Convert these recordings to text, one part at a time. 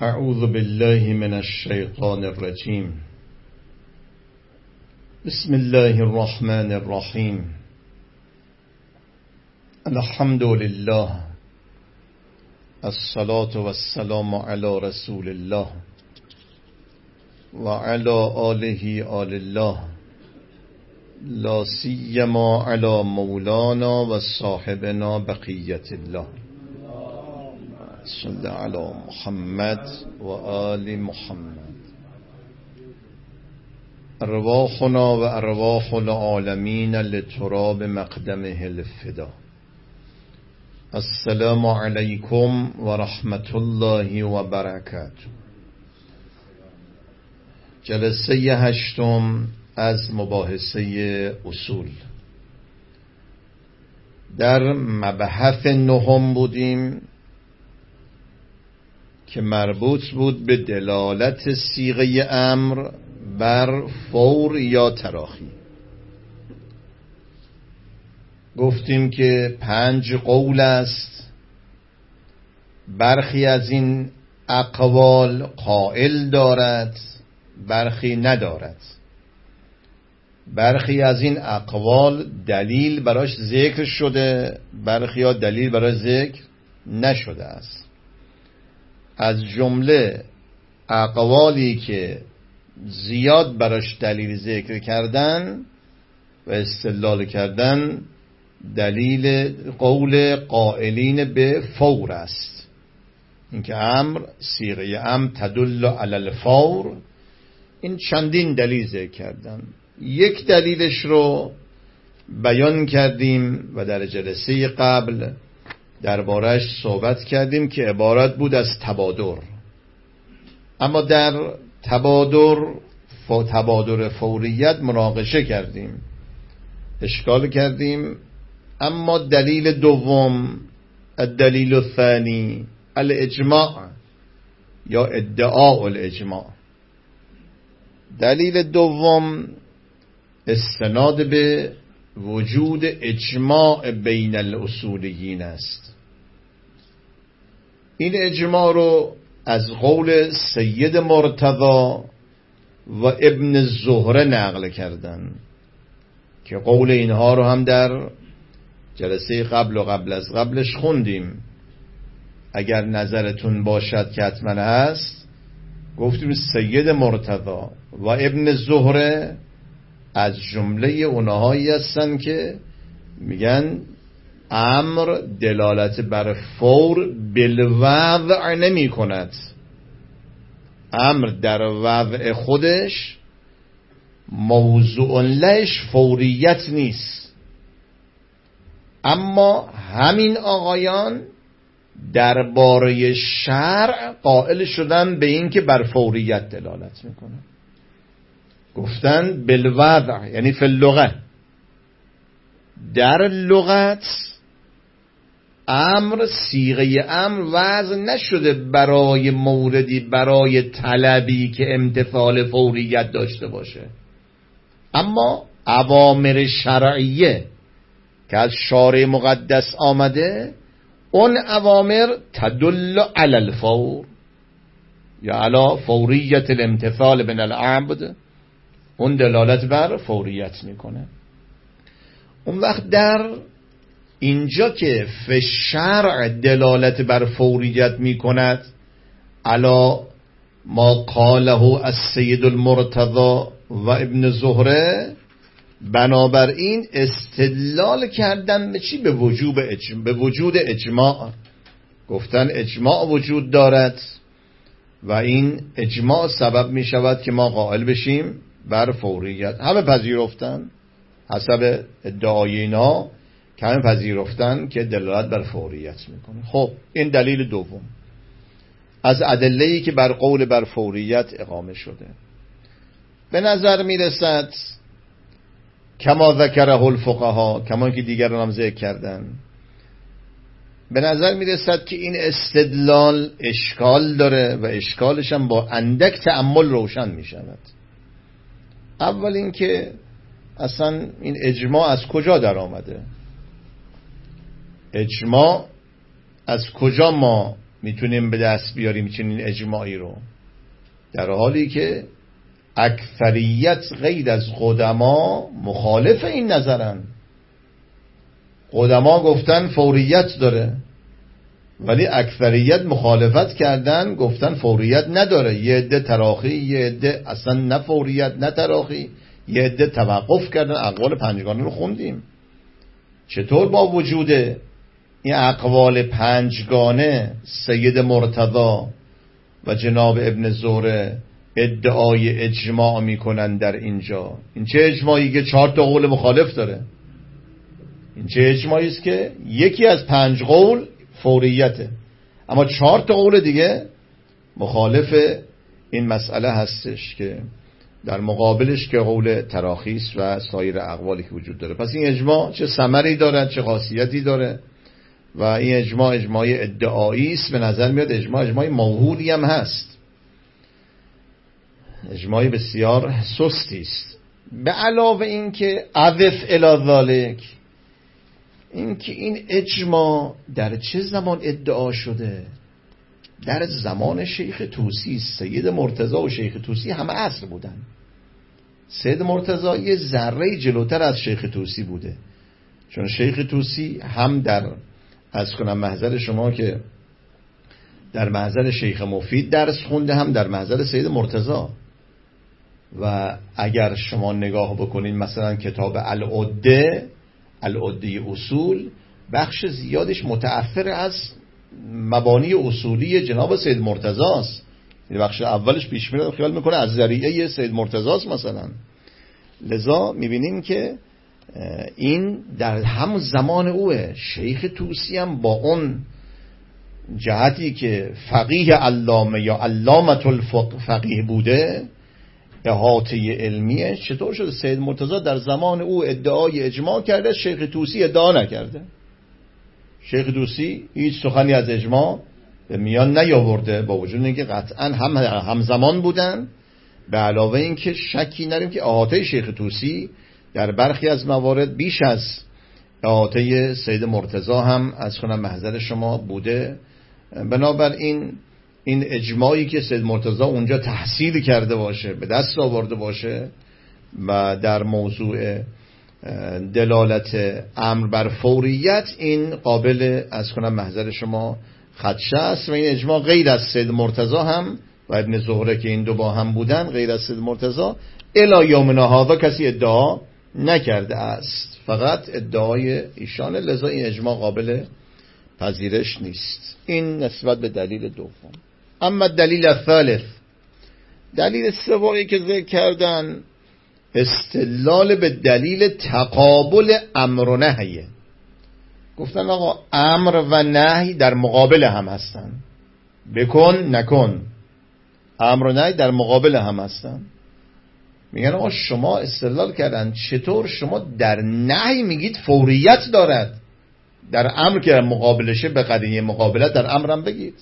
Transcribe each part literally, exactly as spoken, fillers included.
اعوذ بالله من الشیطان الرجیم. بسم الله الرحمن الرحیم. الحمد لله، الصلاة والسلام على رسول الله و علی آله آل الله، لا سیما علی مولانا و صاحبنا بقیت الله. صلی علی محمد و آل محمد. ارواحنا و ارواح العالمین لتراب مقدمه الفدا. السلام علیکم و رحمت الله و برکاته. جلسه هشتم از مباحثه اصول. در مبحث نهم بودیم که مربوط بود به دلالت صیغه امر بر فور یا تراخی. گفتیم که پنج قول است، برخی از این اقوال قائل دارد، برخی ندارد. برخی از این اقوال دلیل براش ذکر شده، برخی ها دلیل براش ذکر نشده است. از جمله اقوالی که زیاد براش دلیل ذکر کردن و استدلال کردن، دلیل قول قائلین به فور است. اینکه امر صیغه امر تدل علی الفور. این چندین دلیل ذکر کردن. یک دلیلش رو بیان کردیم و در جلسه قبل دربارش صحبت کردیم که عبارت بود از تبادر. اما در تبادر و تبادر فوریت مناقشه کردیم، اشکال کردیم. اما دلیل دوم، الدلیل الثانی الاجماع یا ادعاء الاجماع. دلیل دوم استناد به وجود اجماع بین الاصولیین است. این اجماع رو از قول سید مرتضی و ابن زهره نقل کردن که قول اینها رو هم در جلسه قبل و قبل از قبلش خوندیم. اگر نظرتون باشد که حتما هست، گفتیم سید مرتضی و ابن زهره از جمله اونهایی هستن که میگن امر دلالت بر فور بالوضع نمی کند. امر در وضع خودش موضوع لهش فوریت نیست. اما همین آقایان درباره شرع قائل شدن به این که بر فوریت دلالت میکنه. گفتن بالوضع یعنی فی اللغه. در لغت امر صیغه امر وضع نشده برای موردی، برای طلبی که امتثال فوریت داشته باشه. اما اوامر شرعیه که از شارع مقدس آمده، اون اوامر تدل علی الفور یا علی فوریت الامتثال من العبد، اون دلالت بر فوریت میکنه. اون وقت در اینجا که فی شرع دلالت بر فوریت میکند علی ما قاله السید المرتضی و ابن زهره، بنابراین استدلال کردن به چی؟ به وجوب اجماع. به وجود اجماع. گفتن اجماع وجود دارد و این اجماع سبب می شود که ما قائل بشیم بر فوریت. همه پذیرفتن حسب ادعای اینا که همه پذیرفتن که دلالت بر فوریت میکنه. خب این دلیل دوم از ادله‌ای که بر قول بر فوریت اقامه شده. به نظر میرسد کما ذکره الفقها، کما که دیگران هم ذکر کردن، به نظر میرسد که این استدلال اشکال داره و اشکالش هم با اندک تأمل روشن میشود. اول اینکه اصلا این اجماع از کجا در آمده؟ اجماع از کجا ما میتونیم به دست بیاریم چنین اجماعی رو، در حالی که اکثریت غیر از قدما مخالف این نظرن. قدما گفتن فوریت داره، ولی اکثریت مخالفت کردن، گفتن فوریت نداره. یه عده تراخی، یه عده اصلا نه فوریت نه تراخی، یه عده توقف کردن. اقوال پنجگانه رو خوندیم. چطور با وجود این اقوال پنجگانه سید مرتضی و جناب ابن زهره ادعای اجماع میکنن در اینجا؟ این چه اجماعی که چهار تا قول مخالف داره؟ این چه اجماعی است که یکی از پنج قول فوریته، اما چهار تا قول دیگه مخالف این مسئله هستش که در مقابلش که قول تراخی است و سایر اقوالی که وجود داره. پس این اجماع چه ثمری داره، چه خاصیتی داره؟ و این اجماع اجماع ادعایی است. به نظر میاد اجماع اجماع موهولی هم هست، اجماع بسیار سستی است. به علاوه این که عذف الی ذالک، این که این اجماع در چه زمان ادعا شده؟ در زمان شیخ طوسی. سید مرتضی و شیخ طوسی همه عصر بودن. سید مرتضی یه ذره جلوتر از شیخ طوسی بوده، چون شیخ طوسی هم در از کنم محضر شما که در محضر شیخ مفید درس خونده، هم در محضر سید مرتضی. و اگر شما نگاه بکنید مثلا کتاب العده، العده اصول، بخش زیادش متأثر از مبانی اصولی جناب سید مرتضی است. بخش اولش پیش میره خیال میکنه از ذریعه سید مرتضی است مثلا. لذا میبینیم که این در همون زمان اوه. شیخ طوسی هم با اون جهتی که فقیه علامه یا علامة الفقیه بوده، احاطه علمیه، چطور شده سید مرتضی در زمان او ادعای اجماع کرده، شیخ طوسی ادعا نکرده؟ شیخ طوسی هیچ سخنی از اجماع به میان نیاورده، با وجود اینکه قطعا هم همزمان بودن. به علاوه این که شکی نریم که احاطه شیخ طوسی در برخی از موارد بیش از احاطه سید مرتضی هم از کنم محضر شما بوده. بنابراین این اجماعی که سید مرتضی اونجا تحصیل کرده باشه، به دست آورده باشه و در موضوع دلالت امر بر فوریت، این قابل از کنم محضر شما خدشه است. و این اجماع غیر از سید مرتضی هم و ابن زهره که این دو با هم بودن، غیر از سید مرتضی الی یومنا هذا کسی ادعا نکرده است، فقط ادعای ایشانه. لذا این اجماع قابل پذیرش نیست. این نسبت به دلیل دوم. اما دلیل الثالث، دلیل سومی که ذکر کردن، استدلال به دلیل تقابل امر و نهیه. گفتن آقا امر و نهی در مقابل هم هستن، بکن نکن، امر و نهی در مقابل هم هستن. میگن آقا شما استدلال کردن، چطور شما در نهی میگید فوریت دارد، در امر که مقابلشه به قضیه مقابلت در امرم بگید.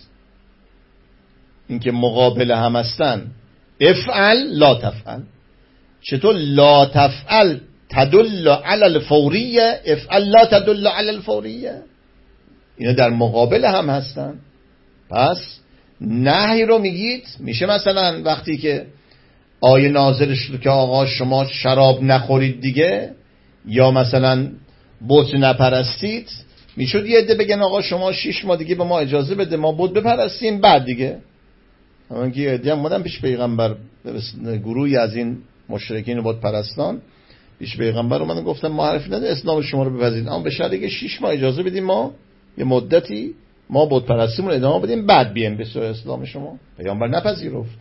این که مقابل هم هستن، افعل لا تفعل، چطور لا تفعل تدل علی الفوریه، افعل لا تدل علی الفوریه؟ اینا در مقابل هم هستن. پس نهی رو میگید، میشه مثلا وقتی که آیه نازل شد که آقا شما شراب نخورید دیگه، یا مثلا بت نپرستید، میشد یه عده بگن آقا شما شش ماه دیگه به ما اجازه بده ما بت بپرستیم، بعد دیگه همون که یه عده هم بودن پیش پیغمبر، گروهی از این مشرکین بت پرستان پیش پیغمبر اومدن گفتن ما حرف نده اسلام شما رو بپذیریم، اما به شرطی که شش ماه اجازه بدیم ما یه مدتی ما بت پرستیمون ادامه بدیم، بعد بیایم به سوی اسلام شما. پیغمبر نپذیرفت.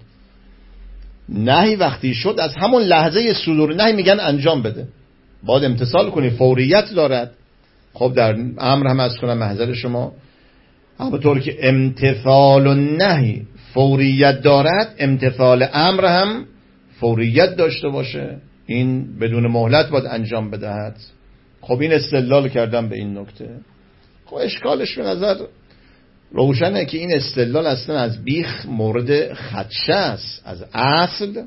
نهی وقتی شد از همون لحظه صدور نهی میگن انجام بده، باید امتثال کنی، فوریت دارد. خب در امر هم از کنم محضر شما، همونطور که امتثال و نهی فوریت دارد، امتثال امر هم فوریت داشته باشه، این بدون مهلت باید انجام بدهد. خب این استدلال کردم به این نکته. خب اشکالش به نظر روشنه که این استدلال اصلا از بیخ مورد خدشه است، از اصل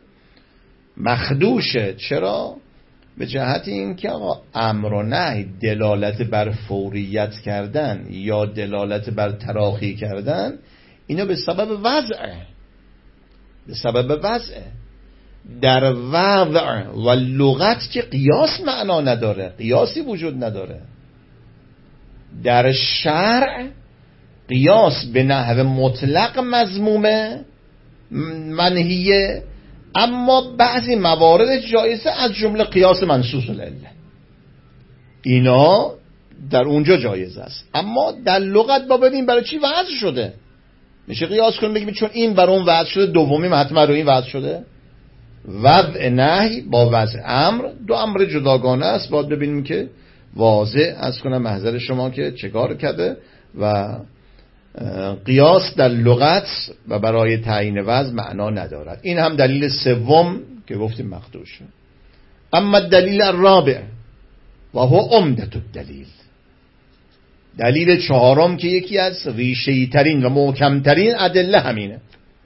مخدوشه. چرا؟ به جهت این که آقا امر و نهی دلالت بر فوریت کردن یا دلالت بر تراخی کردن، اینا به سبب وضعه، به سبب وضعه. در وضع و لغت که قیاس معنا نداره، قیاسی وجود نداره. در شرع قیاس به نحو مطلق مذمومه، منهیه، اما بعضی موارد جایزه، از جمله قیاس منصوص العله، اینا در اونجا جایز است. اما در لغت با ببین برای چی وضع شده، میشه قیاس کنیم بگیم چون این بر اون وضع شده، دومی حتما رو این وضع شده. وضع نهی با وضع امر دو امر جداگانه است، باید ببینیم که واضح از کنم محضر شما که چه کار کرده. و قیاس در لغت و برای تعیین وضع معنا ندارد. این هم دلیل سوم که گفتیم مقطوع شد. اما دلیل الرابع و هو عمدة الدلیل، دلیل چهارم که یکی از ریشه‌ای ترین و محکم ترین ادله همینه،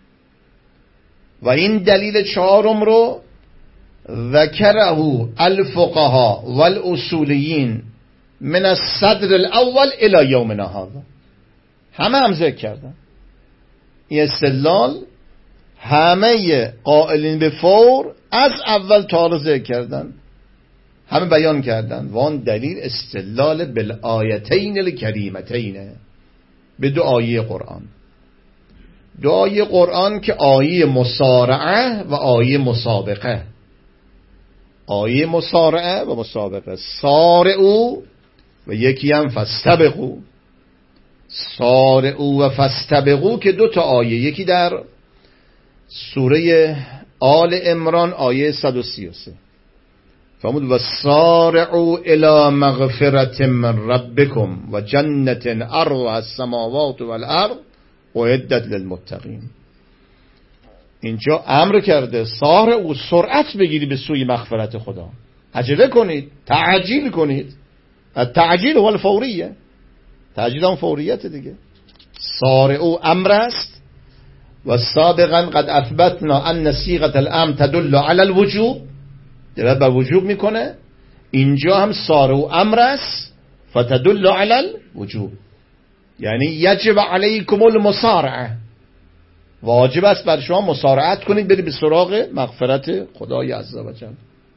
و این دلیل چهارم رو ذکره الفقهاء والاصولیین من الصدر الاول الى یومنا هذا، همه هم ذکر کردن این استدلال، همه قائلین به فور از اول تا حالا ذکر کردن، همه بیان کردن. و آن دلیل استدلال بالآیتین الکریمتین، به دو آیه قرآن، دو آیه قرآن که آیه مسارعه و آیه مسابقه. آیه مسارعه و مسابقه، سارعو و یکی هم فاستبقو. سارعو و فاستبقو که دو تا آیه، یکی در سوره آل عمران آیه صد و سی و سه فرمود و سارعو الی مغفرت من ربکم و جنت ارضها السماوات والارض اعدت للمتقین. اینجا امر کرده سارعو، سرعت بگیری به سوی مغفرت خدا، عجله کنید، تعجیل کنید. التعجیل هو الفوریه، تعجیل هم فوریت دیگه. سارعو امر است و سابقا قد اثبتنا ان صيغه الامر تدل على الوجوب، دلالت بر وجوب میکنه. اینجا هم سارعو امر است فتدل على الوجوب، یعنی یجب علیکم المسارعه، واجب است بر شما مسارعت کنید برید به سراغ مغفرت خدای عزوجل.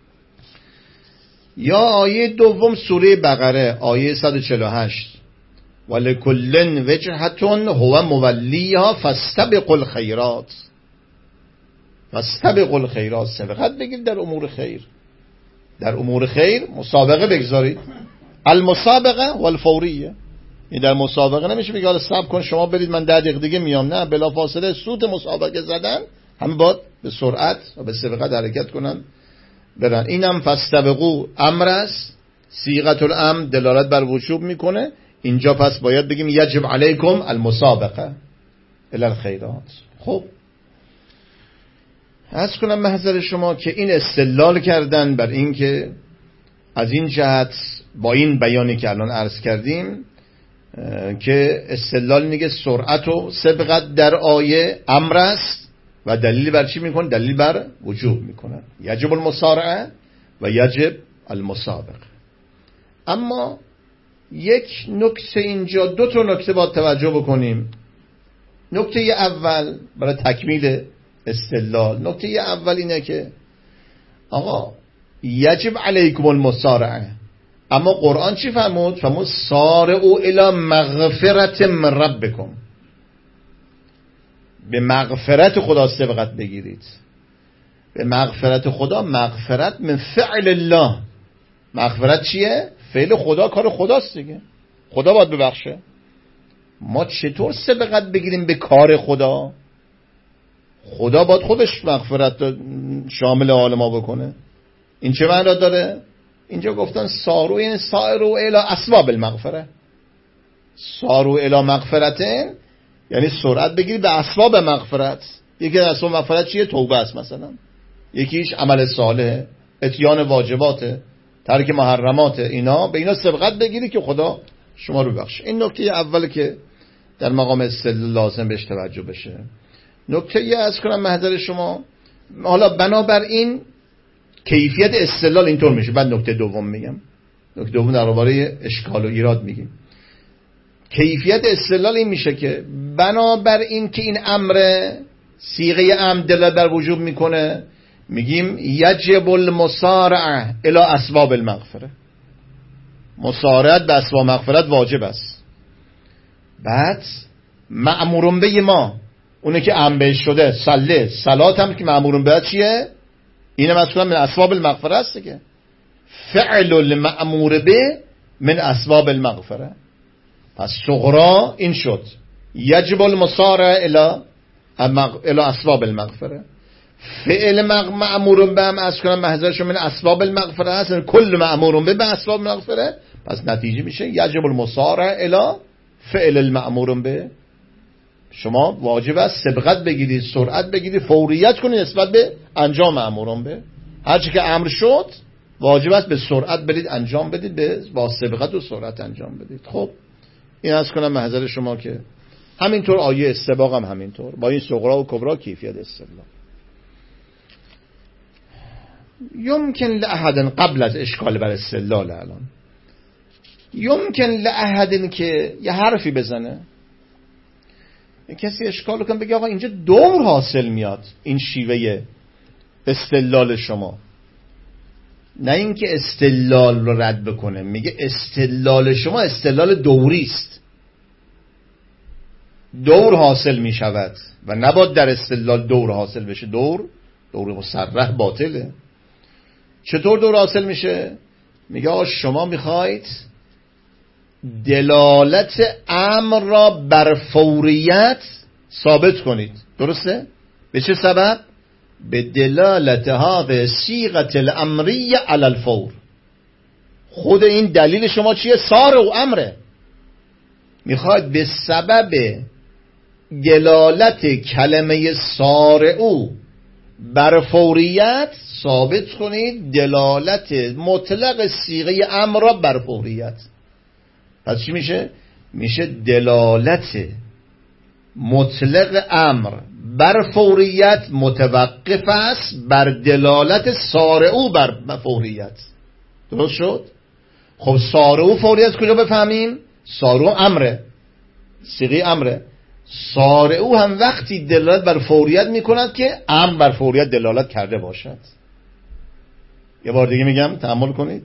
یا آیه دوم سوره بقره آیه صد و چهل و هشت ولکل وجهة هو مولیها فاستبقوا الخیرات. فاستبقوا الخیرات، سبقت بگید در امور خیر، در امور خیر مسابقه بگذارید. المسابقه والفوریه، این در مسابقه نمیشه بگید حالا صبر کن شما برید من ده دقیقه دیگه میام، نه، بلافاصله سوت مسابقه زدن، همه باید به سرعت و به سبقت حرکت کنن برن. اینم فاستبقوا امر است، صیغه الامر دلالت بر وجوب میکنه. اینجا پس باید بگیم یجب علیکم المسابقه الی الخیرات. خب عرض کنم محضر شما که این استدلال کردن بر این که از این جهت با این بیانی که الان عرض کردیم که استدلال میگه سرعت و سبقت در آیه امر است و دلیل بر چی میکنه؟ دلیل بر وجوب میکنه، یجب المسارعه و یجب المسابقه. اما یک نکته اینجا، دو تا نکته باید توجه بکنیم. نکته اول برای تکمیل استدلال، نکته اول اینه که آقا یجب علیکم المسارعه، اما قرآن چی فرمود؟ فرمود سارعوا الی مغفرت من ربکم، به مغفرت خدا سبقت بگیرید. به مغفرت خدا، مغفرت من فعل الله. مغفرت چیه؟ فعل خدا، کار خداست دیگه، خدا باید ببخشه. ما چطور سبقت بگیریم به کار خدا؟ خدا باید خودش مغفرت شامل حال ما بکنه. این چه معنی داره؟ اینجا گفتن سارو، یعنی سارو الی اسباب المغفره. سارو الی مغفرتن یعنی سرعت بگیری به اسباب مغفرت. یکی از اسباب مغفرت چیه؟ توبه است مثلا، یکیش عمل صالح، اتیان واجبات، ترک محرمات، اینا به اینا سبقت بگیری که خدا شما رو بخشه. این نکته اول که در مقام استدلال لازم بهش توجه بشه. نکته یه از کنم محضر شما، حالا بنابراین کیفیت استدلال اینطور میشه. بعد نکته دوم میگم، نکته دوم درباره اشکال و ایراد میگیم. کیفیت استدلال این میشه که بنابر این که این امر صیغه امر دلالت بر وجوب میکنه، میگیم یجب المسارعه الی اسباب المغفره، مسارعت به اسباب مغفرت واجب است. بعد مأمورون به ما، اونه که امر بهش شده، صله صلات هم که مأمورون به چیه؟ اینم از کنم من اسباب المغفره است که فعل المأمور به من اسباب المغفره. پس صغرا این شد یجب المسارعه الی الی اسباب المغفره. فعل مأمور به هم از کنم محضرش من اسباب المغفره هست، کل مأمور به به اسباب المغفره. پس نتیجه میشه یجب المسارعه الی فعل المأمور به. شما واجب است سبقت بگیرید، سرعت بگیرید، فوریت کنید نسبت به انجام مأمورون به. هرچی که امر شد واجب است به سرعت برید انجام بدید، به با سبقت و سرعت انجام بدید. خب این از کنم محضر شما که همینطور آیه استباق هم همینطور با این صغرا و کبرا کیفیت استدلال. یمکن لأحد قبل از اشکال بر استدلال الان یمکن لأحد که یه حرفی بزنه، کسی اشکال کنه بگه آقا اینجا دور حاصل میاد این شیوه استدلال شما، نه اینکه استدلال رو رد بکنه، میگه استدلال شما استدلال دوری است، دور حاصل میشود و نباید در استدلال دور حاصل بشه. دور دور مصرح باطله. چطور دور حاصل میشه؟ میگه آقا شما میخواید دلالت امر را بر فوریت ثابت کنید، درسته؟ به چه سبب؟ به دلالت هذه صیغه الامریه علی الفور. خود این دلیل شما چیه؟ سارع و امره. میخواید به سبب دلالت کلمه سارع بر فوریت ثابت کنید دلالت مطلق صیغه امر را بر فوریت. پس چی میشه؟ میشه دلالت مطلق امر بر فوریت متوقف است بر دلالت سارع بر فوریت. درست شد؟ خب سارع فوریت کجا بفهمیم؟ سارع امره، صیغه امره. سارع هم وقتی دلالت بر فوریت میکند که امر بر فوریت دلالت کرده باشد. یه بار دیگه میگم تأمل کنید.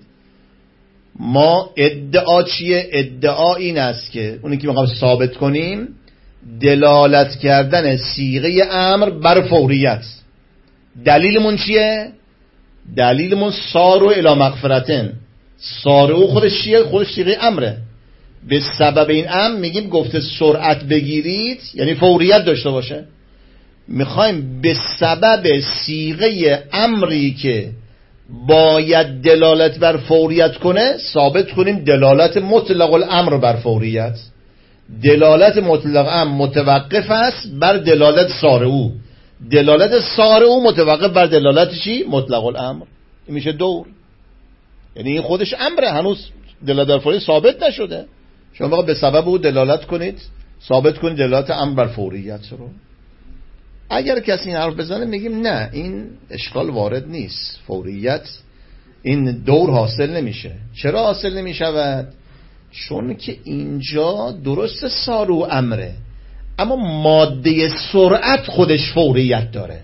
ما ادعا چیه؟ ادعا این است که اونی که میخوایم ثابت کنیم دلالت کردن صیغه امر بر فوریت. دلیلمون چیه؟ دلیلمون سارو الی مغفرتن. سارو خودش چیه؟ خودش صیغه امره. به سبب این امر میگیم گفته سرعت بگیرید یعنی فوریت داشته باشه. میخوایم به سبب صیغه امری که باید دلالت بر فوریت کنه ثابت کنیم دلالت مطلق الامر بر فوریت. دلالت مطلق امر متوقف است بر دلالت سارع. دلالت سارع متوقف بر دلالت چی؟ مطلق الامر. این میشه دور. یعنی این خودش امره، هنوز دلالت بر فوریت ثابت نشده. شما باید به سبب او دلالت کنید، ثابت کنید دلالت امر بر فوریت رو. اگر کسی این حرف بزنه میگیم نه، این اشکال وارد نیست. فوریت این دور حاصل نمیشه. چرا حاصل نمیشود؟ چون که اینجا درست سارو امره، اما ماده سرعت خودش فوریت داره،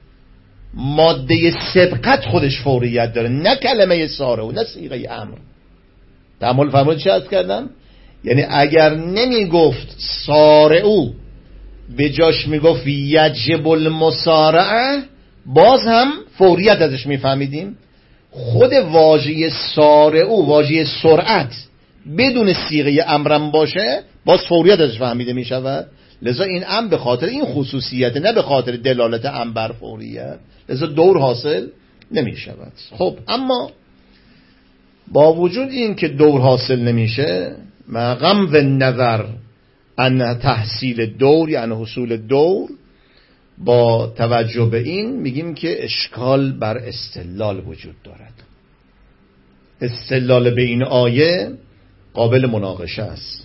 ماده سبقت خودش فوریت داره، نه کلمه سارو، نه صیغه امر. تأمل فرمایید چی عرض کردم؟ یعنی اگر نمی گفت سارعو به جاش می گفت یجب المسارعه، باز هم فوریت ازش می فهمیدیم. خود واژه سارعو، واژه سرعت بدون صیغه امرم باشه باز فوریت ازش فهمیده می شود. لذا این امر به خاطر این خصوصیت، نه به خاطر دلالت امر بر فوریت، لذا دور حاصل نمی شود. خب اما با وجود این که دور حاصل نمیشه، مقام و نظر ان تحصیل دور یعنی حصول دور، با توجه به این میگیم که اشکال بر استدلال وجود دارد. استدلال به این آیه قابل مناقشه است.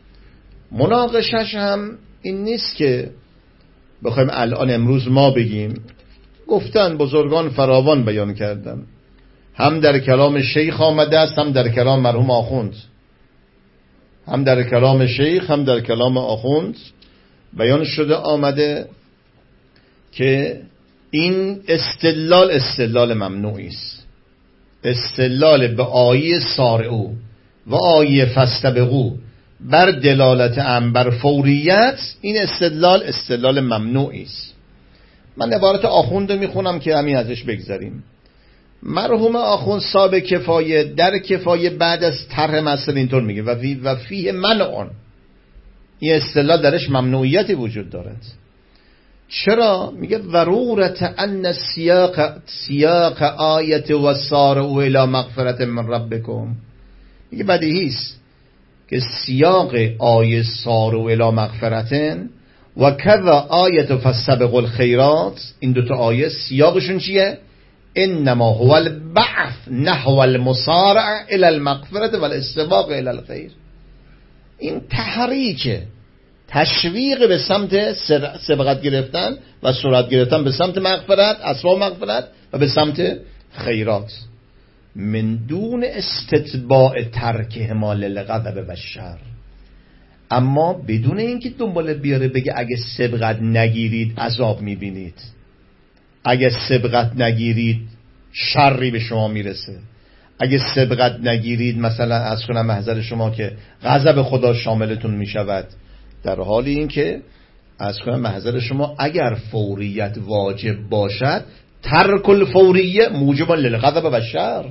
مناقشش هم این نیست که بخوایم الان امروز ما بگیم، گفتن بزرگان فراوان بیان کردن، هم در کلام شیخ آمده است هم در کلام مرحوم آخوند. هم در کلام شیخ هم در کلام آخوند بیان شده آمده که این استدلال استدلال ممنوعی است. استدلال به آیه سارعو و آیه فاستبقوا بر دلالت ام بر فوریت، این استدلال استدلال ممنوعی است. من عبارت آخوند رو میخونم که همین ازش بگذاریم. مرحوم آخوند صاحب کفایه در کفایه بعد از طرح مسئله اینطور میگه و فی و فیه منع، این اصطلاح درش ممنوعیتی وجود دارد. چرا؟ میگه ضرورت ان سیاق سیاق آیت و سارعوا الی مغفرت من ربکم، میگه بدیهی است که سیاق آیه سارعوا الی مغفرتن و کذا آیت فاستبقوا الخیرات، این دو تا آیه سیاقشون چیه؟ انما هو البعث نحو المصارع الى المغفرة والاستباق الى الخیر. این تحریکه، تشویق به سمت سبقت گرفتن و سرعت گرفتن به سمت مغفرت، اسباب مغفرت و به سمت خیرات، من دون استتباع ترکهما للغضب و الشر، اما بدون اینکه دنبال بیاره بگه اگه سبقت نگیرید عذاب میبینید، اگه سبقت نگیرید شری به شما میرسه، اگه سبقت نگیرید مثلا از کنم محضر شما که غضب خدا شاملتون میشود، در حال این که از کنم محضر شما اگر فوریت واجب باشد ترک الفوریه موجب للغضب و الشر.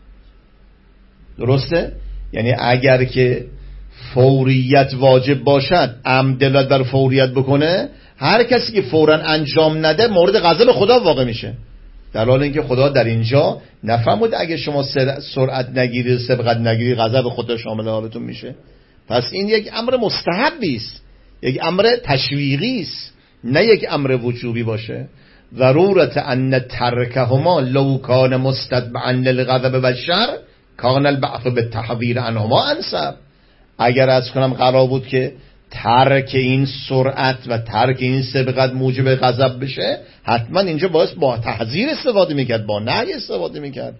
درسته؟ یعنی اگر که فوریت واجب باشد عمد دلالت بر فوریت بکنه، هر کسی که فوراً انجام نده مورد غضب خدا واقع میشه، در حال اینکه خدا در اینجا نفرمود اگه شما سرعت نگیرید سبقت نگیرید غضب خدا شامل حالتون میشه. پس این یک امر مستحبی است، یک امر تشویقی است، نه یک امر وجوبی باشه. ضرورت ان ترکهما لو کان مستتبعا للغضب و الشر کان البعث بالتحذیر عنهما انسب. اگر از کنم قرار بود که ترک این سرعت و ترک این سبقت موجب غضب بشه، حتما اینجا باید با تحذیر استفاده میکرد، با نهی استفاده میکرد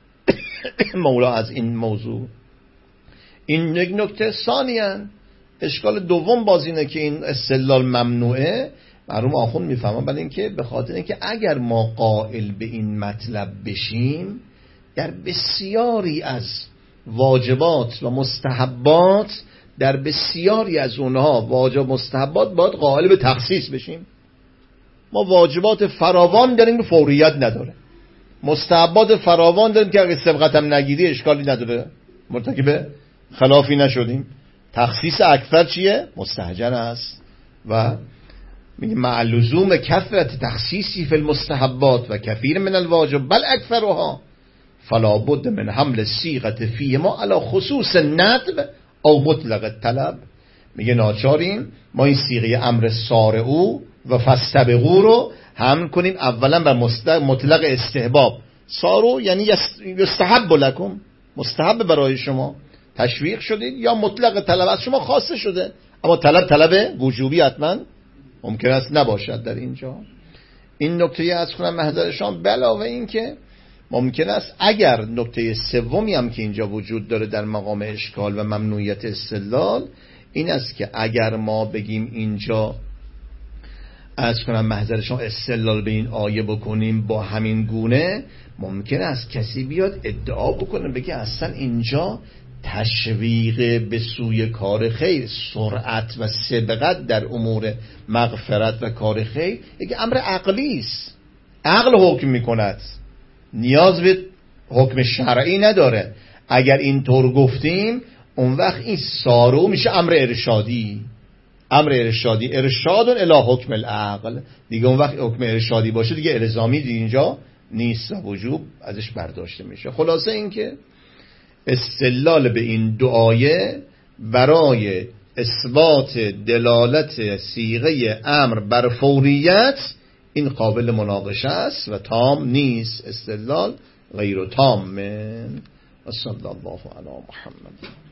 مولا از این موضوع. این یک نکته. ثانیاً اشکال دوم باز اینه که این استدلال ممنوعه. مرحوم آخوند میفهمن برای اینکه به خاطر اینکه اگر ما قائل به این مطلب بشیم، در بسیاری از واجبات و مستحبات، در بسیاری از اونها واجب مستحبات باید قائل به تخصیص بشیم. ما واجبات فراوان داریم که فوریت نداره، مستحبات فراوان داریم که اگه سبقت هم نگیری اشکالی نداره، مرتکب خلافی نشدیم. تخصیص اکثر چیه؟ مستهجن است. و میگه مع لزوم کثرت تخصیصی فی المستحبات و کثیر من الواجب بل اکثرها فلا بد من حمل الصیغه فیه ما علی خصوص الندب او مطلق الطلب. میگه ناچاریم ما این صیغه امر سارعو و فاستبقوا رو حمل کنیم اولا بر مطلق استحباب. سارو یعنی یستحب لکم، مستحب برای شما، تشویق شدید، یا مطلق طلب از شما خواسته شده، اما طلب طلب وجوبی حتما ممکن است نباشد در اینجا. این نکته از کنم محضرشان. علاوه این که ممکن است اگر نکته سومی هم که اینجا وجود داره در مقام اشکال و ممنوعیت استدلال، این است که اگر ما بگیم اینجا از کنم محضرشان استدلال به این آیه بکنیم با همین گونه، ممکن است کسی بیاد ادعا بکنه بگه اصلا اینجا تشویق به سوی کار خیر، سرعت و سبقت در امور مغفرت و کار خیر یک امر عقلی است، عقل حکم میکند، نیاز به حکم شرعی نداره. اگر اینطور گفتیم اون وقت این سارو میشه امر ارشادی، امر ارشادی ارشاد الی حکم العقل دیگه. اون وقت حکم ارشادی باشه دیگه الزامی دیگه اینجا نیست و وجوب ازش برداشته میشه. خلاصه این که استدلال به این دو آیه برای اثبات دلالت صیغه امر بر فوریت این قابل مناقشه است و تام نیست، استدلال غیر تام. و صلی الله علی محمد.